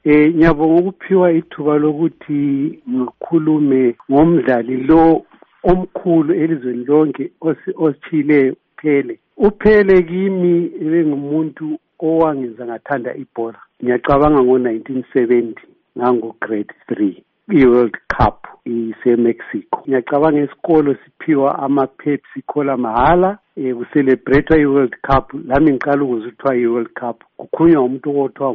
Ngiyabonga ukuphiwa ithuba lokuthi ngikhulume ngomdlali lo omkhulu elizweni lonke osithileyo uPhele. uPhele kimi bengumuntu owangenza ngathanda ibhola. Ngiyacabanga ngo-1970 ngango-grade 3 i-World Cup ise-Mexico. Ngiyacabanga esikolo siphiwa ama-Pepsi Cola mahala kucelebrate i-World Cup. Lami ngiqala ukuzwa kuthiwa i-World Cup kukhulunywa umuntu othiwa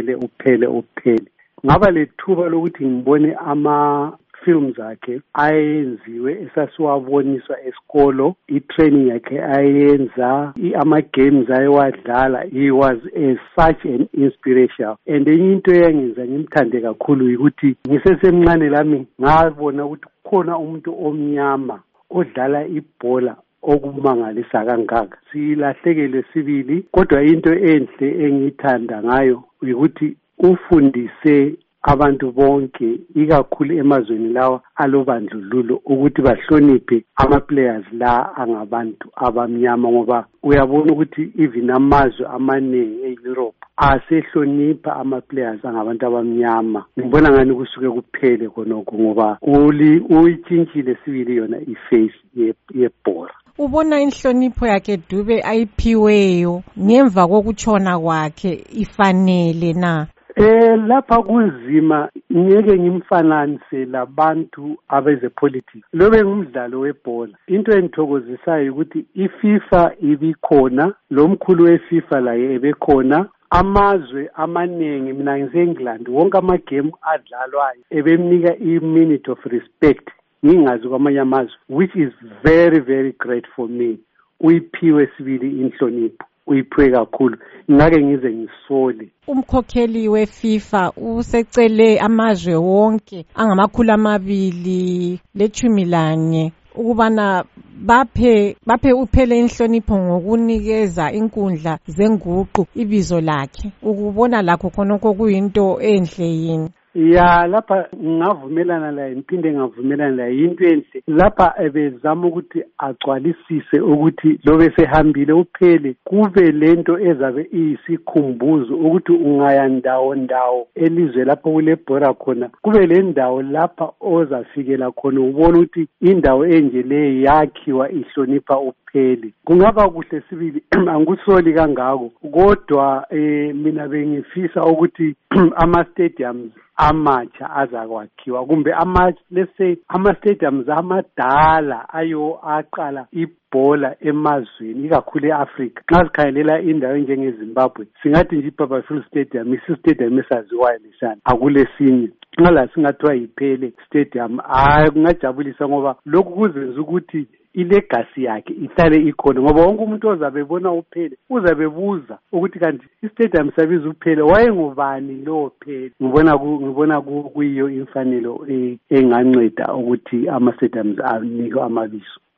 nguPhele. Ngaba lethuba lokuthi ngibone ama-films akhe ayenziwe esasiwaboniswa esikolo, i-training yakhe ayenza, ama-games ayewadlala. He was such an inspiration. And enye into eyangenza ngimthande kakhulu ukuthi ngisesemncane lami ngabona ukuthi kukhona umuntu omnyama odlala ibhola okumangalisa kangaka. Silahlekelwe sibili, kodwa into enhle engiyithanda ngayo ukuthi ufundise abantu bonke ikakhulu emazweni lawa alobandlululo ukuthi bahloniphe ama-players la angabantu abamnyama, ngoba uyabona ukuthi even amazwe amaningi e-Europe asehlonipha ama-players angabantu abamnyama. Ngibona ngani kusuke kuphele khonokho ngoba uyitshintshile sibili yona iface yebhola. Ubona inhlonipho yakhe Dube ayiphiweyo ngemva kokutshona kwakhe ifanele na? Lapha kunzima, ngeke ngimfananise labantu abezepolitics. Lobe ngumdlalo webhola. Into engithokozisayo ukuthi iFIFA ibikhona, lo mkhulu weFIFA laye ebekhona. Amazwe amaningi, mina ngise-England, wonke amagame adlalwayo ebemnika i-minute of respect ngingazi kwamanye amazwe, which is very very great for me. Uyiphiwe sibili inhlonipho, uyiphiwe kakhulu, ngake ngize ngisole. Umkhokheli weFIFA usecele amazwe wonke angama214 ukubana baphe uPhele inhlonipho ngokunikeza inkundla zenguqu ibizo lakhe. Ukubona lakho khonokho kuyinto enhle yini? Ya, lapha ngavumelana laye, ngiphinde ngavumelana laye, into enhle lapha ebezama ukuthi agcwalisise ukuthi lobe sehambile uPhele kube lento ezabe iyisikhumbuzo ukuthi ungaya ndawo elizwe lapho kulebhora khona, kube le ndawo lapha ozafikela khona ubona ukuthi indawo enje le yakhiwa ihlonipha uPhele. Kungaba kuhle sibili, angikusoli kangako, kodwa mina bengifisa ukuthi ama-stadiums amatsha azakwakhiwa, kumbe let's say ama-stadiums amadala ayo aqala ibhola emazweni ikakhulu e-Africa. Nxa sikhangelela indawo enjengeZimbabwe singathi nje iBarberville Stadium isi-stadium esaziwayo lesana, akulesinye. Nxa la singathiwa yiPhele Stadium, kungajabulisa ngoba lokhu kuzenza ukuthi ilegacy yakhe ihlale ikhona, ngoba wonke umuntu ozabe ebona uPhele uzabe buza ukuthi kanti istadium sabiza uPhele wayengubani lo Phele. Ngibona kuyiyo imfanelo enganceda ukuthi ama-stadiums anikwe amabizo.